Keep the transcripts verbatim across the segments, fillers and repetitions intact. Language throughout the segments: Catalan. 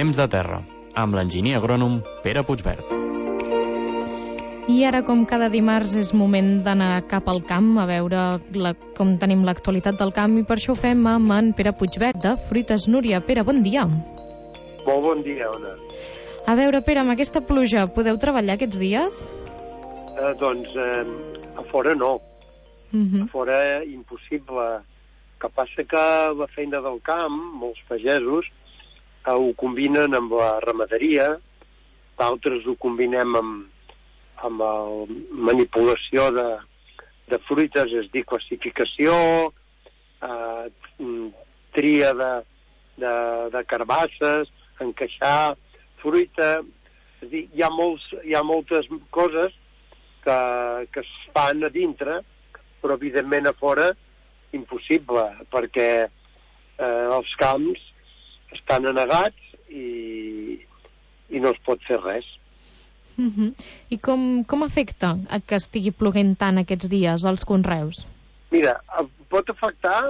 Temps de terra, amb l'enginyer agrònom Pere Puigverd. I ara, com cada dimarts, és moment d'anar cap al camp a veure la, com tenim l'actualitat del camp, i per això ho fem amb en Pere Puigverd, de Fruites Núria. Pere, bon dia. Molt bon dia, Ona. A veure, Pere, amb aquesta pluja, podeu treballar aquests dies? Eh, doncs, eh, a fora no. Uh-huh. A fora impossible. El que passa que la feina del camp, molts pagesos, eh, ho combinen amb la ramaderia, d'altres ho combinem amb, amb la manipulació de, de fruites, és dir, classificació, eh, tria de, de, de carbasses, encaixar fruita. És dir, hi ha, molts, hi ha moltes coses que, que es fan a dintre, però evidentment a fora impossible, perquè eh, els camps estan anegats i, i no es pot fer res. Uh-huh. I com, com afecta que estigui ploguent tant aquests dies als conreus? Mira, pot afectar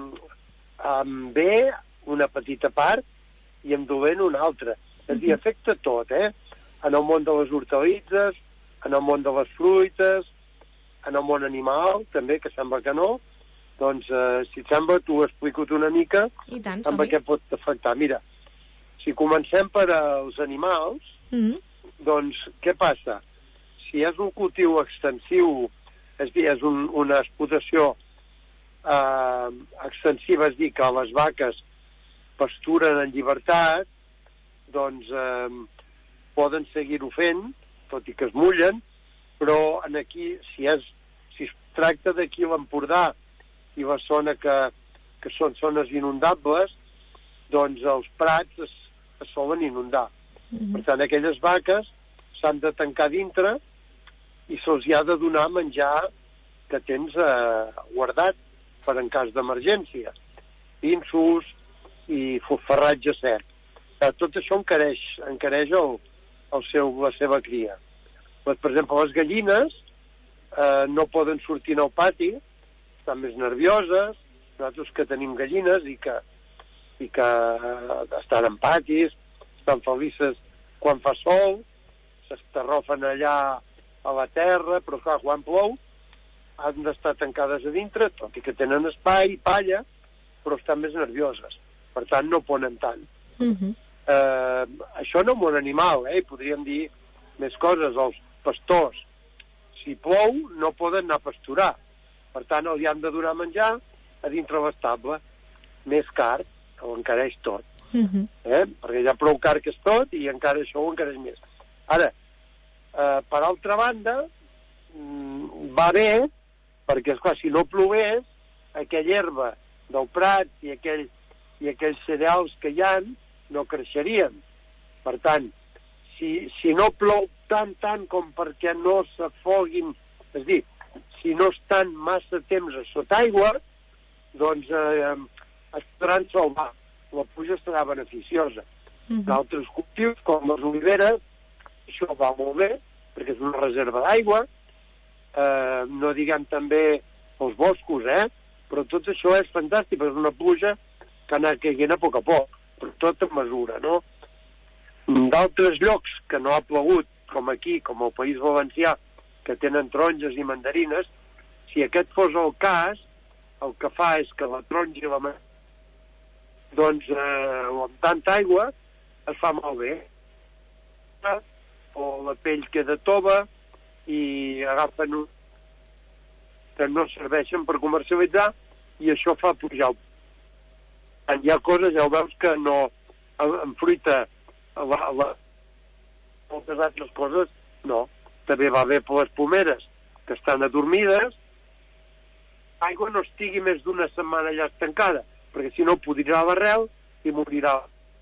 amb bé una petita part i amb dolent una altra. És a dir, afecta tot, eh? En el món de les hortalitzes, en el món de les fruites, en el món animal, també, que sembla que no. Doncs, eh, si et sembla, t'ho explico una mica tant, amb què pot afectar. Mira, si comencem per als animals, mm-hmm. doncs, què passa? Si és un cultiu extensiu, és dir, és un, una explotació eh, extensiva, és dir, que les vaques pasturen en llibertat, doncs eh, poden seguir-ho fent, tot i que es mullen, però en aquí, si, és, si es tracta d'aquí l'Empordà i la zona que, que són zones inundables, doncs els prats es, es solen inundar. Mm-hmm. Per tant, aquelles vaques s'han de tancar dintre i se'ls ha de donar menjar que tens eh, guardat per en cas d'emergència. Pinsos i farratge sec. Eh, tot això encareix, encareix el, el seu, la seva cria. Pues, per exemple, les gallines eh, no poden sortir al pati, estan més nervioses, nosaltres que tenim gallines i que, i que eh, estan en patis, estan felices quan fa sol, s'estarrofen allà a la terra, però clar, quan plou han d'estar tancades a dintre, tot i que tenen espai i palla, però estan més nervioses, per tant no ponen tant. Uh-huh. Eh, això no és un animal, eh? Podríem dir més coses. Els pastors, si plou, no poden anar a pasturar, per tant els hi han de donar menjar a dintre l'estable, més car, que ho encareix tot. Uh-huh. Eh? Perquè ja prou car que és tot i encara això ho encareix més. Ara, eh, per altra banda, va bé, perquè esclar, si no plogués, aquella herba del prat i, aquell, i aquells cereals que hi ha no creixerien. Per tant, si, si no plou tant, tant com perquè no s'afoguin, és dir, si no estan massa temps a sota aigua, doncs eh, es podran salvar. La pluja serà beneficiosa. Uh-huh. D'altres cultius, com les oliveres, això va molt bé, perquè és una reserva d'aigua, eh, no diguem també els boscos, eh? Però tot això és fantàstic, és una pluja que ha anat caient a poc a poc, però tot en mesura, no? D'altres llocs que no ha plogut, com aquí, com el País Valencià, que tenen taronges i mandarines, si aquest fos el cas, el que fa és que la taronja i la mandarina, doncs, eh, amb tanta aigua, es fa malbé. O la pell queda tova i agafen un... que no serveixen per comercialitzar i això fa pujar. Hi ha coses, ja ho veus, que no... en fruita, la, la, moltes altres coses, no. També va bé per les pomeres, que estan adormides, l'aigua no estigui més d'una setmana allà estancada, perquè si no podrirà l'arrel i morirà.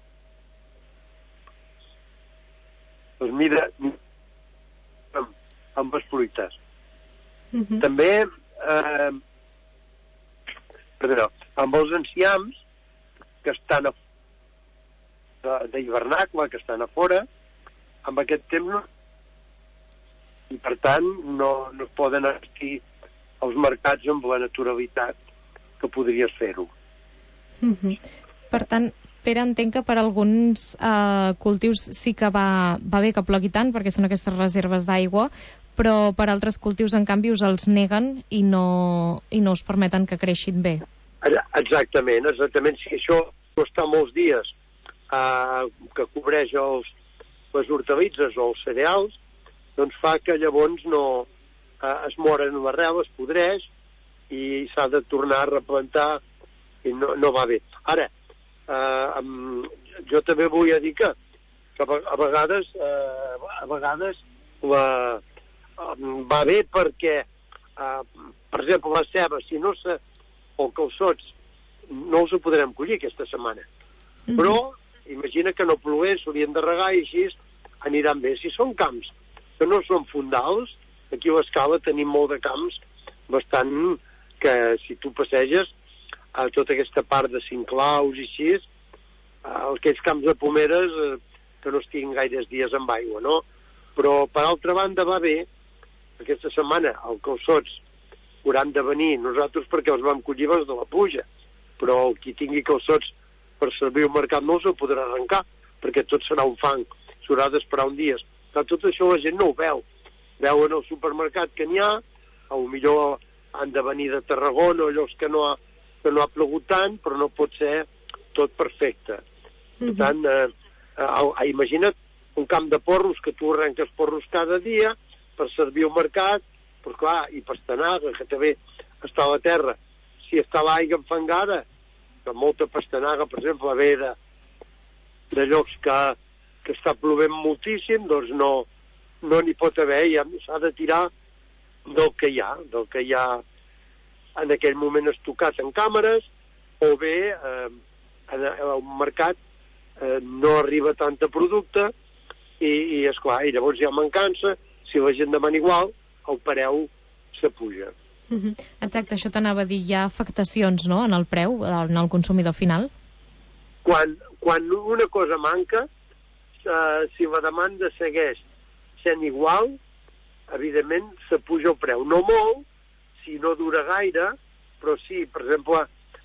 Doncs mira, amb, amb les fruites. Uh-huh. També, eh, perdó, amb els enciams que estan a, d'hivernacle, que estan a fora, amb aquest temps no, i per tant no, no es poden assistir als mercats amb la naturalitat que podries fer-ho. Uh-huh. Per tant, Pere, entenc que per alguns eh, cultius sí que va, va bé que plogui tant, perquè són aquestes reserves d'aigua, però per altres cultius, en canvi, us els neguen i no, i no us permeten que creixin bé. Exactament, exactament. Si això està molts dies eh, que cobreix els, les hortalisses o els cereals, doncs fa que llavors no eh, es moren l'arrel, es podreix i s'ha de tornar a replantar i no, no va bé. Ara, eh, jo també vull dir que, que a vegades eh, a vegades la, va bé perquè eh, per exemple la ceba, si no se, o calçots no els ho podrem collir aquesta setmana, mm-hmm. però imagina que no plogués, s'haurien de regar i així aniran bé. Si són camps que no són fondals, aquí a l'Escala tenim molt de camps bastant que si tu passeges a tota aquesta part de Cinclaus i així, aquells camps de pomeres eh, que no estiguin gaires dies amb aigua, no? Però per altra banda va bé, aquesta setmana els calçots hauran de venir nosaltres perquè els vam collir abans de la pluja, però qui tingui calçots per servir al mercat no els ho podrà arrencar perquè tot serà un fang, s'haurà d'esperar un dia. Però tot això la gent no ho veu, veuen al supermercat que n'hi ha, o millor han de venir de Tarragona o allòs que no ha, que no ha plogut tant, però no pot ser tot perfecte. Mm-hmm. Per tant, eh, eh, imagina't un camp de porros que tu arrenques porros cada dia per servir al mercat, però clar, i pastanaga, que també està a la terra. Si està l'aigua enfangada, que molta pastanaga, per exemple, ve de, de llocs que, que està plovent moltíssim, doncs no no n'hi pot haver, ja s'ha de tirar del que hi ha, del que hi ha en aquell moment estocat en càmeres, o bé eh, en el mercat eh, no arriba tanta producte i, i esclar, i llavors hi ha mancança, si la gent demana igual, el preu s'apuja. Mm-hmm. Exacte, això t'anava a dir, hi ha afectacions, no?, en el preu, en el consumidor final? Quan, quan una cosa manca, eh, si la demanda segueix sent igual, evidentment s'apuja el preu. No molt, si no dura gaire, però sí, per exemple,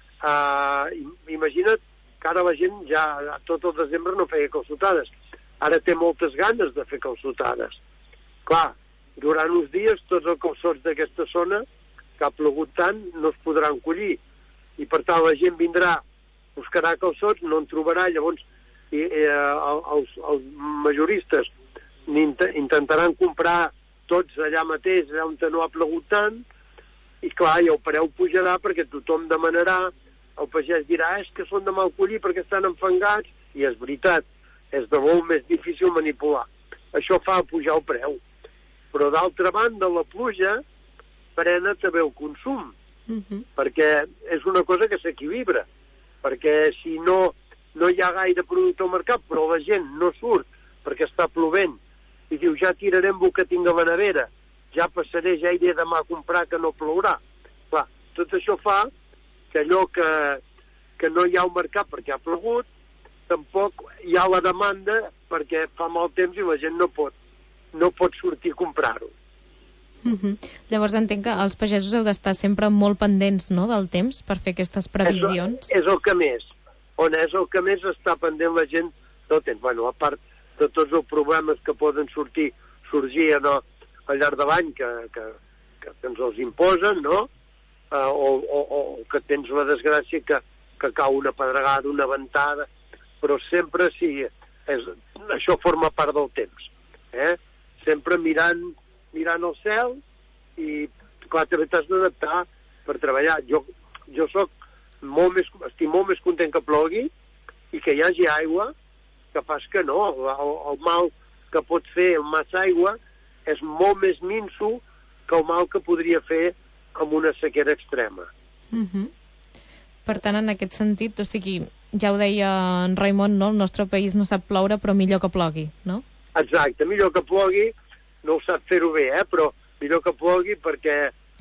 eh, imagina't que ara la gent ja tot el desembre no feia calçotades. Ara té moltes ganes de fer calçotades. Clar, durant uns dies tots els calçots d'aquesta zona que ha plogut tant no es podran collir i per tant la gent vindrà, buscarà calçots, no en trobarà, llavors i, eh, els, els majoristes intentaran comprar tots allà mateix, allà on no ha plogut tant, i clar, i el preu pujarà perquè tothom demanarà, el pagès dirà, és que són de mal collir perquè estan enfangats, i és veritat, és de molt més difícil manipular. Això fa pujar el preu. Però d'altra banda, la pluja frena també el consum, mm-hmm. perquè és una cosa que s'equilibra, perquè si no, no hi ha gaire producte al mercat, però la gent no surt perquè està plovent, i diu, ja tirarem el que tinc a la nevera, ja passaré, ja iré demà a comprar que no plourà. Clar, tot això fa que allò que, que no hi ha al mercat perquè ha plogut, tampoc hi ha la demanda perquè fa mal temps i la gent no pot, no pot sortir a comprar-ho. Mm-hmm. Llavors entenc que els pagesos heu d'estar sempre molt pendents, no?, del temps per fer aquestes previsions. És, és el que més, on és el que més està pendent la gent del temps. Bueno, a part de tots els problemes que poden sortir, sorgir no, al llarg de l'any que, que, que ens els imposen, no? Uh, o, o, o que tens la desgràcia que, que cau una pedregada, una ventada, però sempre sí, és, això forma part del temps. Eh? Sempre mirant, mirant el cel i, clar, també t'has d'adaptar per treballar. Jo, jo soc molt més, estic molt més content que plogui i que hi hagi aigua, que fas que no, el, el mal que pot fer el massa aigua és molt més minso que el mal que podria fer amb una sequera extrema. Mm-hmm. Per tant, en aquest sentit, o sigui, ja ho deia en Raimon, no? El nostre país no sap ploure, però millor que plogui, no? Exacte, millor que plogui, no ho sap fer-ho bé, eh? Però millor que plogui perquè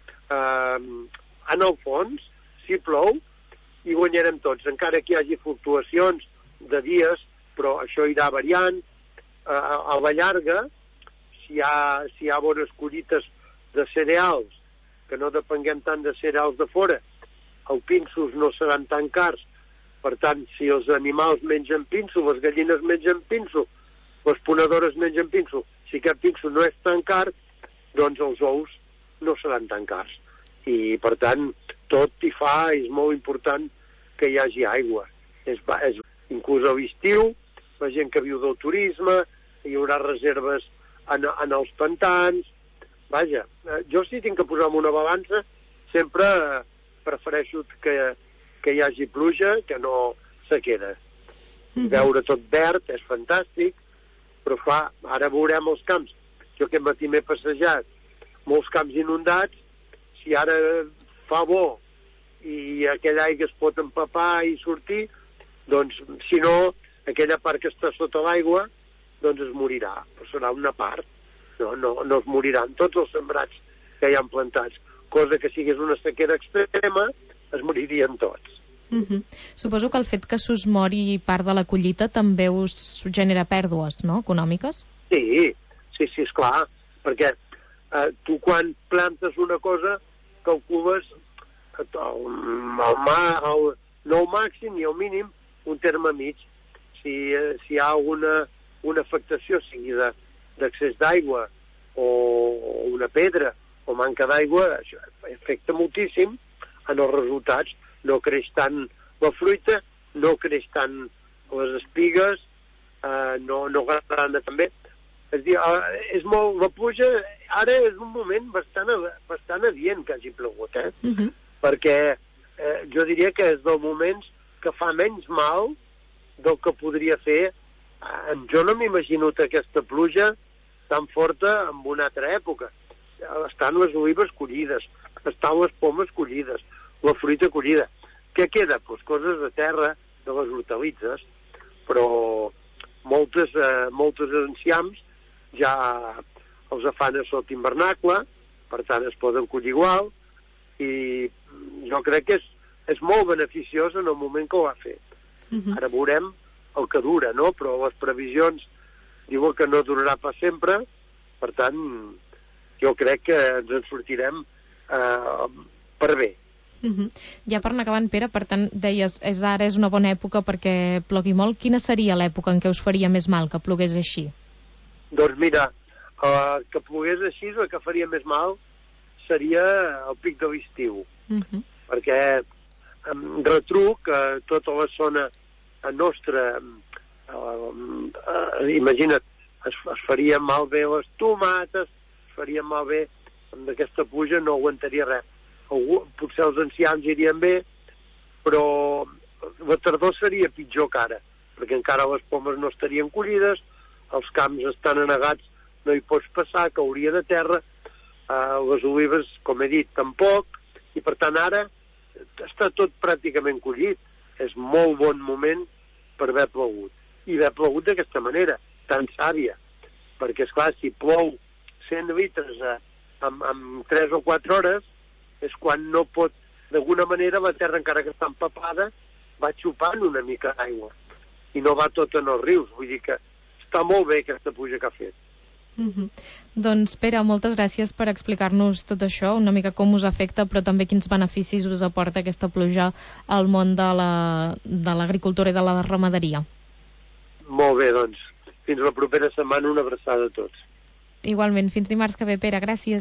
eh, en el fons, si plou, hi guanyarem tots, encara que hi hagi fluctuacions de dies, però això irà variant. A, a la llarga, si hi ha, si hi ha bones collites de cereals, que no depenguem tant de cereals de fora, els pinsos no seran tan cars Per tant, si els animals mengen pinso, les gallines mengen pinso, les ponedores mengen pinso, si aquest pinso no és tan car, doncs els ous no seran tan cars. I, per tant, tot hi fa, és molt important que hi hagi aigua. És, és, inclús a l'estiu, la gent que viu del turisme, hi haurà reserves en, en els pantans. Vaja, jo si tinc que posar una balança, sempre prefereixo que, que hi hagi pluja, que no sequera. Mm-hmm. Veure tot verd és fantàstic, però fa, ara veurem els camps. Jo aquest matí m'he passejat, molts camps inundats, si ara fa bo i aquella aigua es pot empapar i sortir, doncs, si no, aquella part que està sota l'aigua, doncs es morirà, però serà una part. No, no, no es moriran tots els sembrats que hi han plantats. Cosa que si hagués una sequera extrema, es moririen tots. Mm-hmm. Suposo que el fet que s'us mori part de la collita també us genera pèrdues, no?, econòmiques? Sí, sí, sí, esclar, perquè eh, tu quan plantes una cosa calcules el, el, el, no el màxim ni el mínim, un terme mig. Si, eh, si hi ha una, una afectació, sigui de, d'accés d'aigua o, o una pedra o manca d'aigua, això afecta moltíssim en els resultats. No creix tant la fruita, no creix tant les espigues, eh, no, no grana també. És dir, eh, és molt, la pluja ara és un moment bastant, bastant adient que hagi plogut, eh? Uh-huh. Perquè eh, jo diria que és dels moments que fa menys mal del que podria fer. Eh, jo no m'imagino aquesta pluja tan forta en una altra època. Estan les olives collides, estan les pomes collides, la fruita collida. Què queda? Pues coses de terra, de les hortalitzes, però moltes, eh, moltes enciams ja els fan a sota invernacle, per tant es poden collir igual, i jo crec que és, és molt beneficiós en el moment que ho ha fet. Uh-huh. Ara veurem el que dura, no? Però les previsions diuen que no durarà pas sempre, per tant, jo crec que ens en sortirem eh, per bé. Uh-huh. Ja per anar acabant, Pere, per tant, deies, és ara és una bona època perquè plogui molt. Quina seria l'època en què us faria més mal que plogués així? Doncs mira, eh, que plogués així, el que faria més mal seria el pic de l'estiu. Uh-huh. Perquè em retruc que tota la zona nostra, eh, eh, imagina't, es, es faria malbé les tomates, es faria malbé amb aquesta pluja, no aguantaria res. Algú, potser els ancians irien bé, però la tardor seria pitjor que ara, perquè encara les pomes no estarien collides, els camps estan anegats, no hi pots passar, cauria de terra, eh, les olives, com he dit, tampoc, i per tant ara està tot pràcticament collit. És molt bon moment per haver plogut. I haver plogut d'aquesta manera, tan sàvia, perquè, esclar, si plou cent litres eh, en, en tres o quatre hores, és quan no pot, d'alguna manera, la terra, encara que està empapada, va xupant una mica d'aigua. I no va tot en els rius. Vull dir que està molt bé aquesta pluja que ha fet. Mm-hmm. Doncs, Pere, moltes gràcies per explicar-nos tot això, una mica com us afecta, però també quins beneficis us aporta aquesta pluja al món de la, de l'agricultura i de la ramaderia. Molt bé, doncs. Fins la propera setmana, una abraçada a tots. Igualment, fins dimarts que ve, Pere. Gràcies.